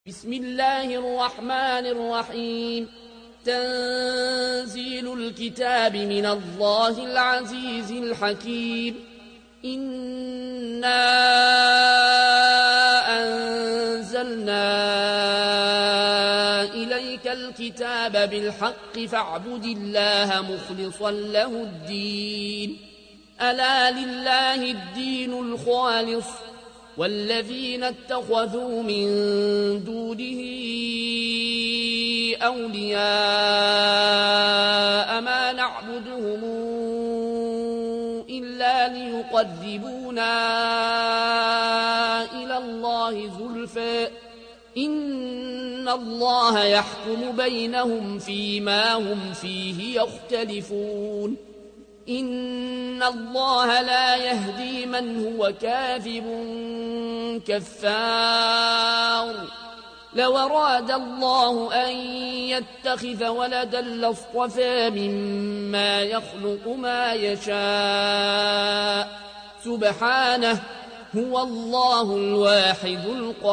بسم الله الرحمن الرحيم. تنزيل الكتاب من الله العزيز الحكيم. إنا أنزلنا إليك الكتاب بالحق فاعبد الله مخلصا له الدين. ألا لله الدين الخالص والذين اتخذوا من دونه أولياء ما نعبدهم إلا ليقربونا إلى الله زلفى إن الله يحكم بينهم فيما هم فيه يختلفون. إن الله لا يهدي من هو كاذب كفار. لو أراد الله أن يتخذ ولدا لاصطفى مما يخلق ما يشاء سبحانه هو الله الواحد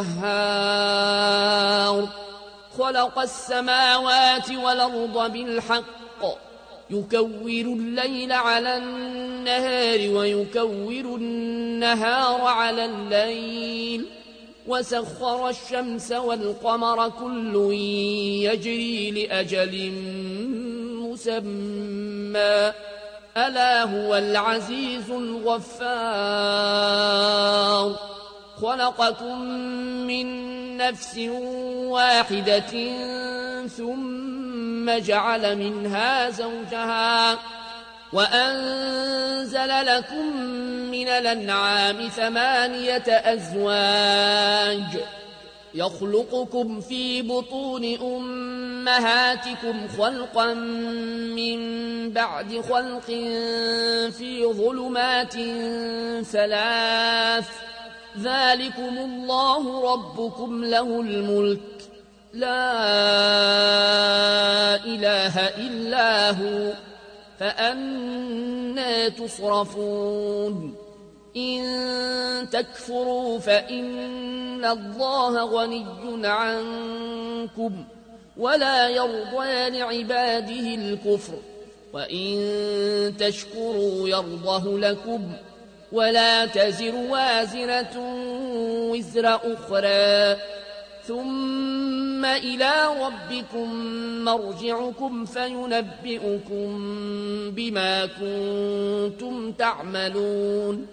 القهار. خلق السماوات والأرض بالحق يكور الليل على النهار ويكور النهار على الليل وسخر الشمس والقمر كل يجري لأجل مسمى ألا هو العزيز الغفار. خلقكم من نفس واحدة ثم جعل منها زوجها وأنزل لكم من الأنعام 8 أزواج يخلقكم في بطون أمهاتكم خلقا من بعد خلق في ظلمات 3 ذلكم الله ربكم له الملك لا إله إلا هو فأنى تصرفون. إن تكفروا فإن الله غني عنكم ولا يرضى لعباده الكفر وإن تشكروا يرضه لكم ولا تزر وازرة وزر أخرى ثم إلى ربكم مرجعكم فينبئكم بما كنتم تعملون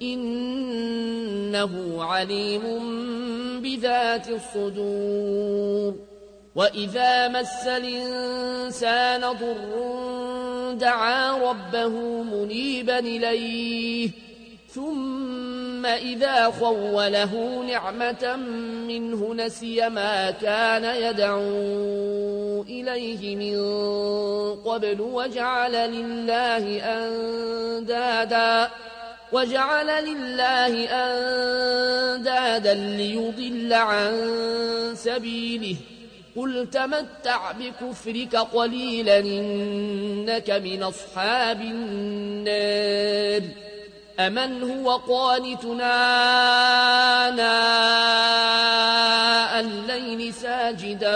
إنه عليم بذات الصدور. وإذا مس الإنسان ضر دعا ربه منيبا إليه ثم إذا خوله نعمة منه نسي ما كان يدعو إليه من قبل وجعل لله أندادا ليضل عن سبيله. قل تمتع بكفرك قليلا إنك من أصحاب النار. أمن هو قانتنا آناء الليل ساجدا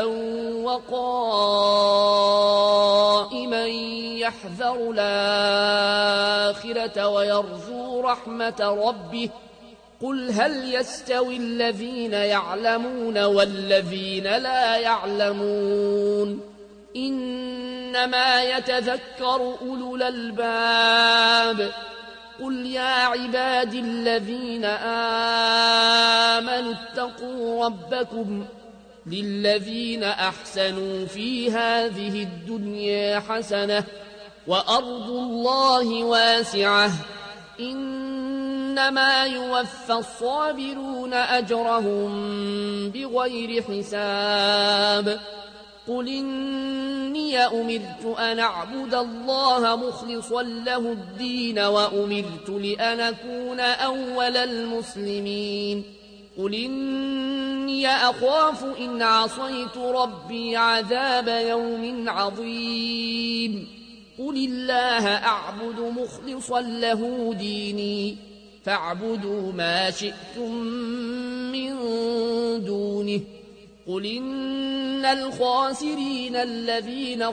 وقائما يحذر الآخرة ويرجو رحمة ربه قل هل يستوي الذين يعلمون والذين لا يعلمون إنما يتذكر أولو الألباب. قل يا عباد الذين آمنوا اتقوا ربكم للذين أحسنوا في هذه الدنيا حسنة وأرض الله واسعة إنما يوفى الصابرون أجرهم بغير حساب. قل إني أمرت أن أعبد الله مخلصا له الدين وأمرت لأن أكون أول المسلمين. قل إني أخاف إن عصيت ربي عذاب يوم عظيم. قل الله أعبد مخلصا له ديني فاعبدوا ما شئتم من دونه قل إن الخاسرين الذين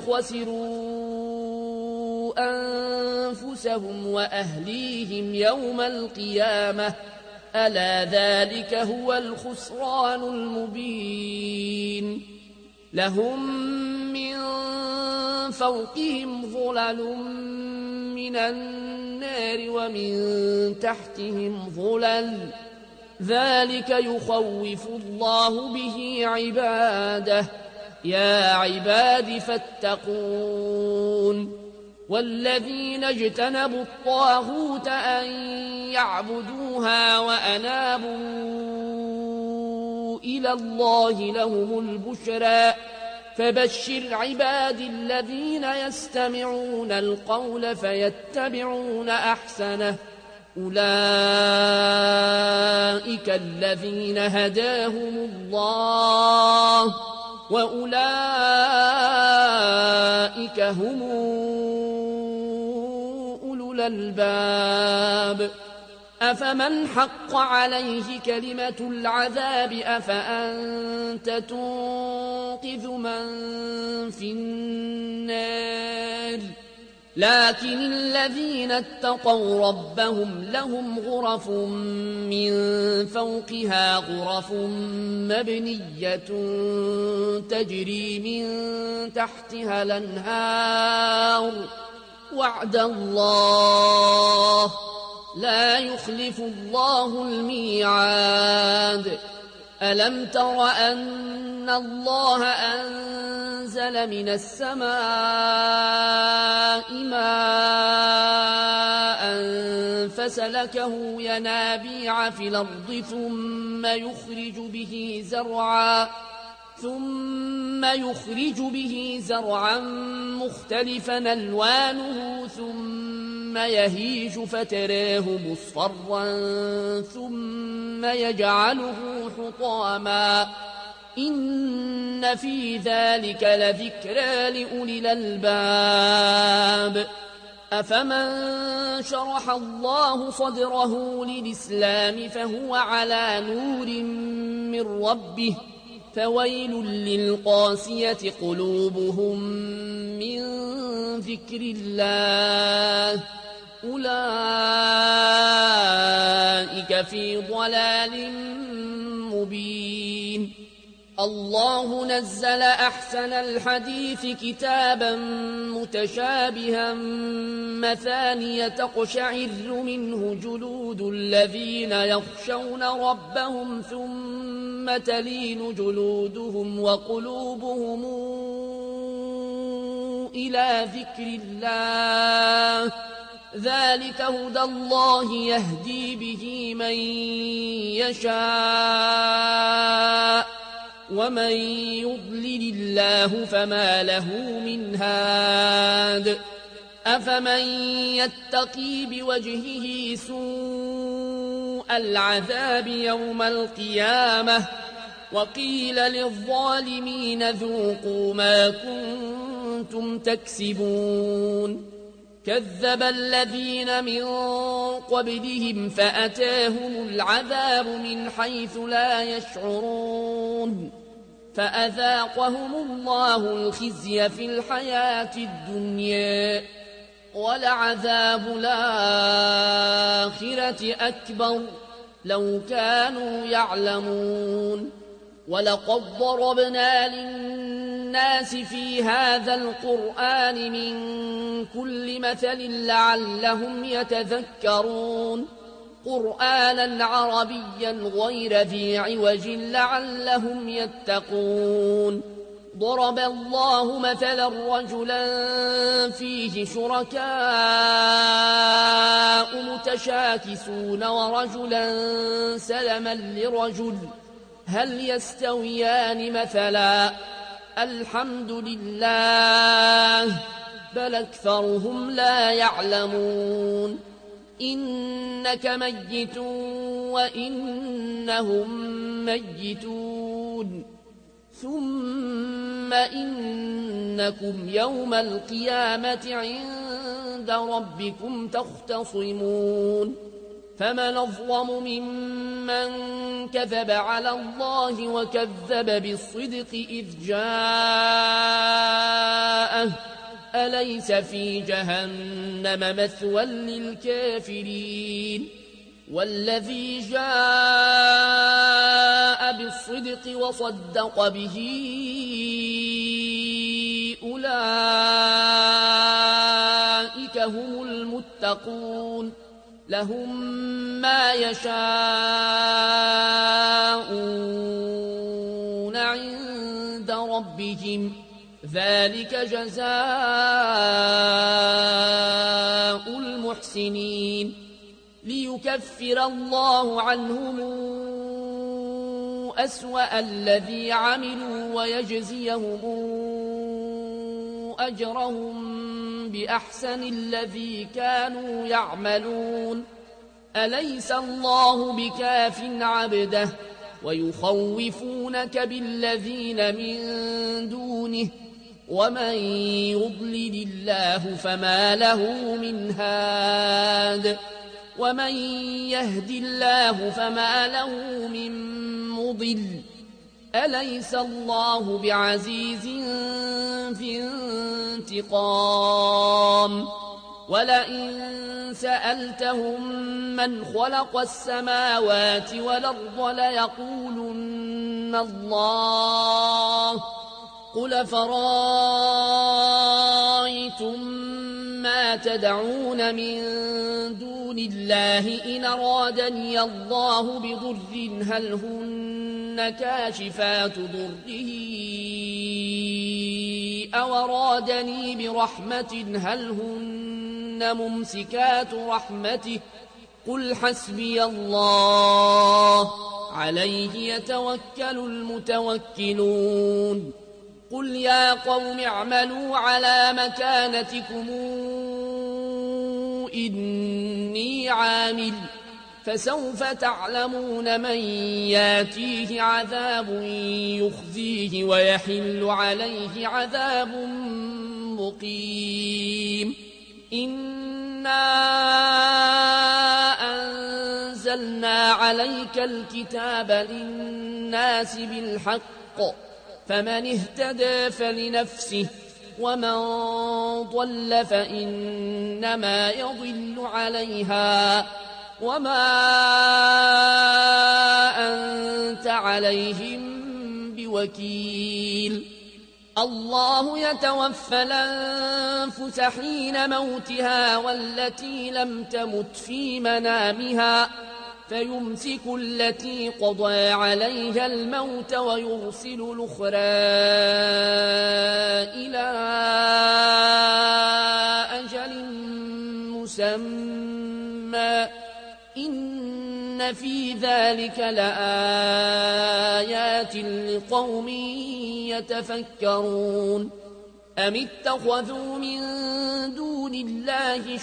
خسروا أنفسهم وأهليهم يوم القيامة ألا ذلك هو الخسران المبين لهم من فوقهم ظلل من النار ومن تحتهم ظلل ذلك يخوف الله به عباده يا عباد فاتقون والذين اجتنبوا الطاغوت أن يعبدوها وأنابوا إلى الله لهم البشرى فبشر عباد الذين يستمعون القول فيتبعون أحسنه أولئك الذين هداهم الله وأولئك هم أولو الألباب أفمن حق عليه كلمة العذاب أفأنت تنقذ من في النار لكن الذين اتقوا ربهم لهم غرف من فوقها غرف مبنية تجري من تحتها الأنهار وعد الله لا يخلف الله الميعاد ألم تر أن الله أنزل من السماء ماء فسلكه ينابيع في الأرض ثم يخرج به زرعا مختلفا ألوانه ثم يهيج فتراه مصفرا ثم يجعله حطاما إن في ذلك لذكرى لأولي الألباب أفمن شرح الله صدره للإسلام فهو على نور من ربه فويل للقاسية قلوبهم من ذكر الله أولئك في ضلال مبين الله نزل أحسن الحديث كتابا متشابها مثانية تقشعر منه جلود الذين يخشون ربهم ثم تلين جلودهم وقلوبهم إلى ذكر الله ذلك هدى الله يهدي به من يشاء ومن يضلل الله فما له من هاد أفمن يتقي بوجهه سوء العذاب يوم القيامة وقيل للظالمين ذوقوا ما كنتم تكسبون كذب الذين من قبلهم فأتاهم العذاب من حيث لا يشعرون فأذاقهم الله الخزي في الحياة الدنيا ولعذاب الآخرة أكبر لو كانوا يعلمون ولقد ضربنا للناس في هذا القرآن من كل مثل لعلهم يتذكرون قرآنا عربيا غير ذي عوج لعلهم يتقون ضرب الله مثلا رجلا فيه شركاء متشاكسون ورجلا سلما لرجل هل يستويان مثلا الحمد لله بل أكثرهم لا يعلمون إنك ميت وإنهم ميتون ثم إنكم يوم القيامة عند ربكم تختصمون فمن أظلم ممن كذب على الله وكذب بالصدق إذ جاءه أليس في جهنم مثوى للكافرين والذي جاء بالصدق وصدق به أولئك هم المتقون لهم ما يشاءون عند ربهم ذلك جزاء المحسنين ليكفر الله عنهم أسوأ الذي عملوا ويجزيهم أجرهم بأحسن الذي كانوا يعملون أليس الله بكاف عبده ويخوفونك بالذين من دونه ومن يضلل الله فما له من هاد ومن يهد الله فما له من مضل أليس الله بعزيز في انتقام ولئن سألتهم من خلق السماوات والأرض ليقولن الله قل فرأيتم ما تدعون من دون الله إن أرادني الله بضر هل هن كاشفات ضره أو أرادني برحمة هل هن ممسكات رحمته قل حسبي الله عليه يتوكل المتوكلون قل يا قوم اعملوا على مكانتكم إني عامل فسوف تعلمون من ياتيه عذاب يخزيه ويحل عليه عذاب مقيم إنا أنزلنا عليك الكتاب للناس بالحق فمن اهتدى فلنفسه ومن ضل فإنما يضل عليها وما أنت عليهم بوكيل الله يتوفى الأنفس حين موتها والتي لم تمت في منامها فيمسك التي قضى عليها الموت ويرسل الأخرى إلى أجل مسمى إن في ذلك لآيات لقوم يتفكرون أم اتخذوا من دون الله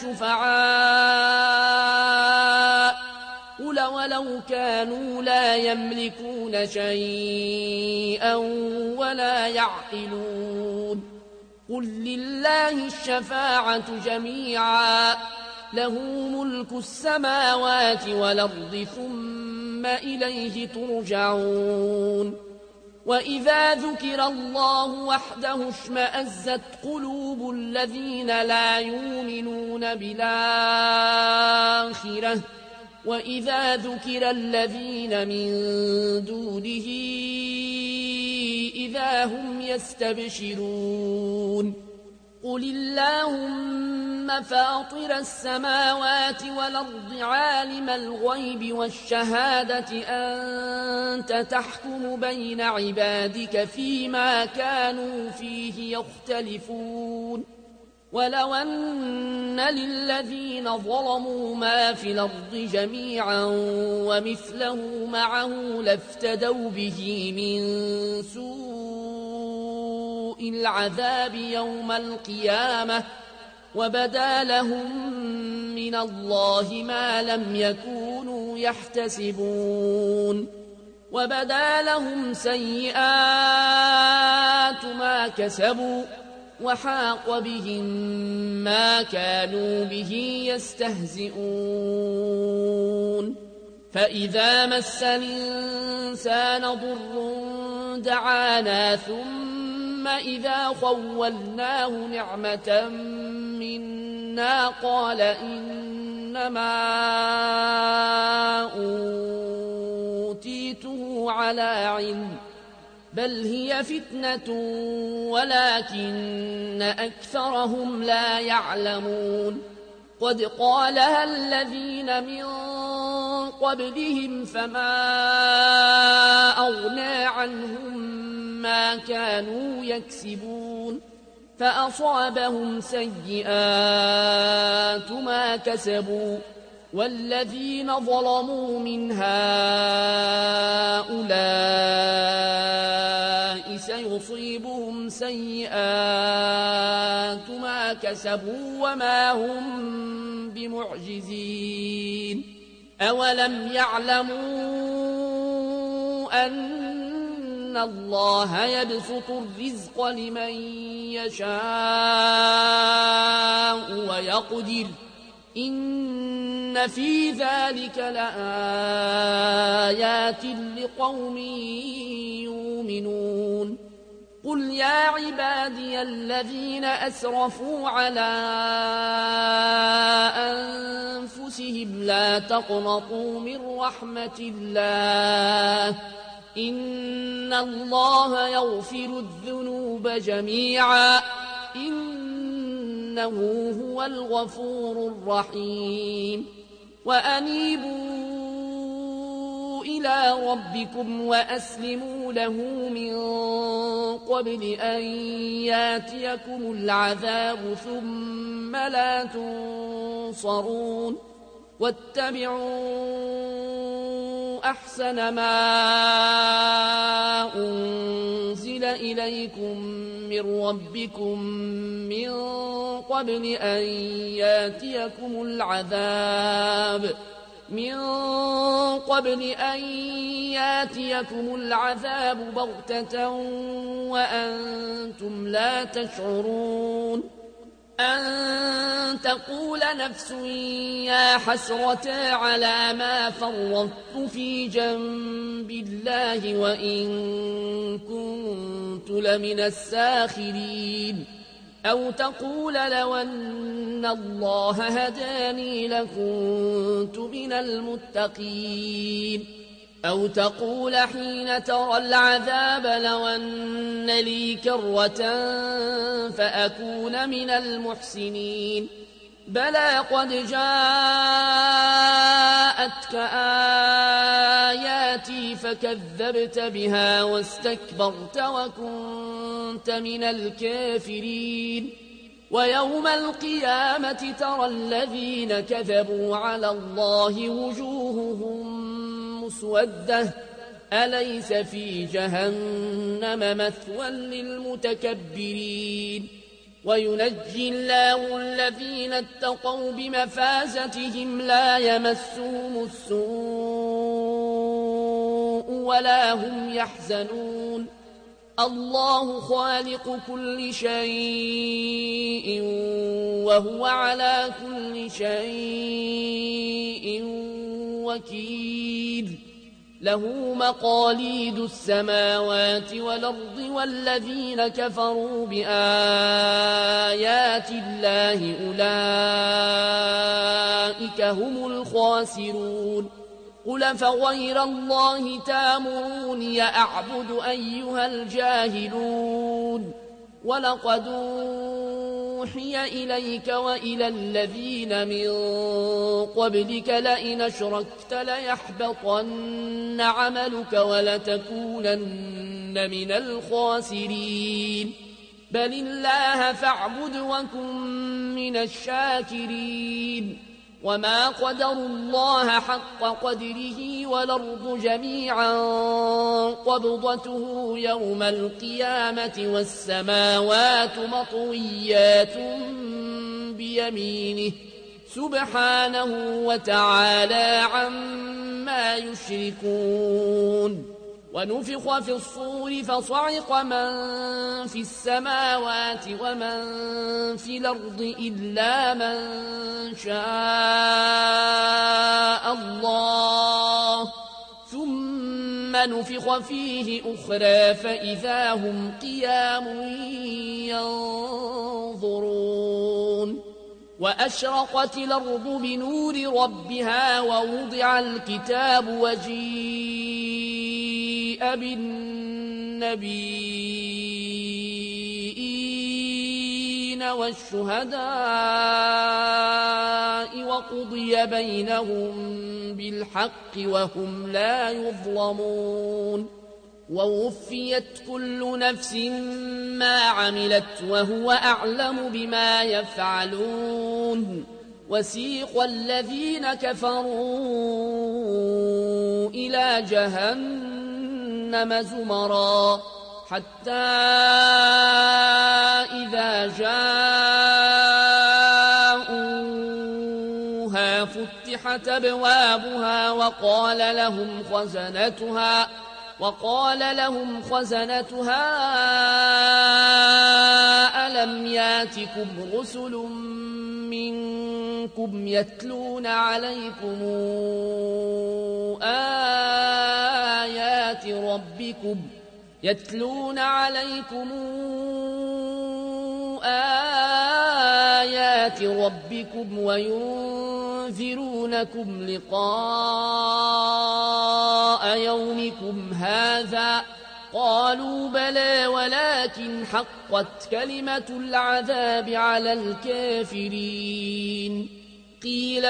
شفعاء قل ولو كانوا لا يملكون شيئا ولا يعقلون قل لله الشفاعة جميعا له ملك السماوات والأرض ثم إليه ترجعون وإذا ذكر الله وحده اشمأزت قلوب الذين لا يؤمنون بالآخرة وإذا ذكر الذين من دونه إذا هم يستبشرون قل اللهم فاطر السماوات والأرض عالم الغيب والشهادة أنت تحكم بين عبادك فيما كانوا فيه يختلفون ولو أن للذين ظلموا ما في الأرض جميعا ومثله معه لافتدوا به من سوء العذاب يوم القيامة وبدا لهم من الله ما لم يكونوا يحتسبون وبدا لهم سيئات ما كسبوا وحاق بهم ما كانوا به يستهزئون فإذا مس الإنسان ضر دعانا ثم إذا خولناه نعمة منا قال إنما أوتيته على علم بل هي فتنة ولكن أكثرهم لا يعلمون قد قالها الذين من قبلهم فما أغنى عنهم ما كانوا يكسبون فأصابهم سيئات ما كسبوا والذين ظلموا من هؤلاء سيصيبهم سيئات ما كسبوا وما هم بمعجزين أولم يعلموا أن الله يبسط الرزق لمن يشاء ويقدر إن في ذلك لآيات لقوم يؤمنون قل يا عبادي الذين أسرفوا على أنفسهم لا تقنطوا من رحمة الله إن الله يغفر الذنوب جميعا إنه هو الغفور الرحيم وأنيبوا إلى ربكم وأسلموا له من قبل أن ياتيكم العذاب ثم لا تنصرون واتبعوا أحسن ما أنزل إليكم من ربكم من قبل أن ياتيكم العذاب بغتة وأنتم لا تشعرون أن تقول نفس يا حسرة على ما فرطت في جنب الله وإن كنت لمن الساخرين أو تقول لو أن الله هداني لكنت من المتقين أو تقول حين ترى العذاب لو أن لي كرة فأكون من المحسنين بلى قد جاءتك آياتي فكذبت بها واستكبرت وكنت من الكافرين ويوم القيامة ترى الذين كذبوا على الله وجوههم مسودة أليس في جهنم مثوى للمتكبرين وينجي الله الذين اتقوا بمفازتهم لا يمسهم السوء ولا هم يحزنون الله خالق كل شيء وهو على كل شيء وكيل له مقاليد السماوات والأرض والذين كفروا بآيات الله أولئك هم الخاسرون قل فغير الله تامروني أعبد أيها الجاهلون ولقد أوحي إليك وإلى الذين من قبلك لئن أشركت ليحبطن عملك ولتكونن من الخاسرين بل الله فاعبد وكن من الشاكرين وما قدروا الله حق قدره والأرض جميعا قبضته يوم القيامة والسماوات مطويات بيمينه سبحانه وتعالى عما يشركون ونفخ في الصور فصعق من في السماوات ومن في الأرض إلا من شاء الله ثم نفخ فيه أخرى فإذا هم قيام ينظرون وأشرقت الأرض بنور ربها ووضع الكتاب وجيء بالنبيين والشهداء وقضي بينهم بالحق وهم لا يظلمون ووفيت كل نفس ما عملت وهو أعلم بما يفعلون وسيق الذين كفروا إلى جهنم زمرا حتى إذا جاءوها فتحت أبوابها وقال لهم خزنتها ألم ياتكم رسل منكم يتلون عليكم آيات ربكم وينذرونكم لقاء يومكم هذا قالوا بلى ولكن حقت كلمة العذاب على الكافرين قيل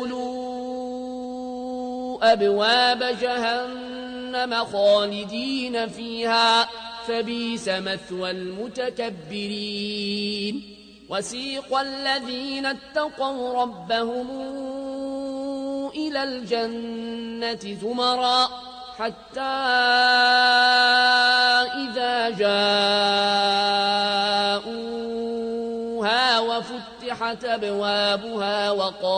ادخلوا أبواب جهنم خالدين فيها فبئس مثوى المتكبرين وسيق الذين اتقوا ربهم إلى الجنة زمرا حتى إذا جاءوها وفتحت أبوابها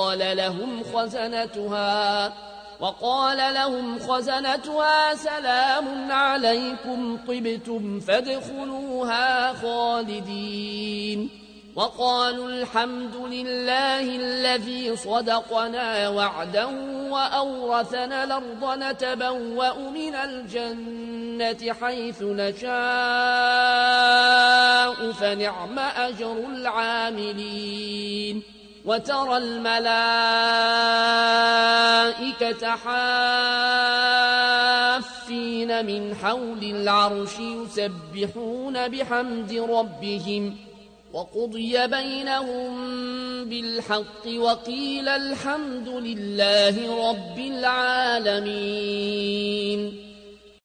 وقال لهم خزنتها سلام عليكم طبتم فادخلوها خالدين وقالوا الحمد لله الذي صدقنا وعده وأورثنا الأرض نتبوأ من الجنة حيث نشاء فنعم أجر العاملين وترى الملائكة حافين من حول العرش يسبحون بحمد ربهم وقضي بينهم بالحق وقيل الحمد لله رب العالمين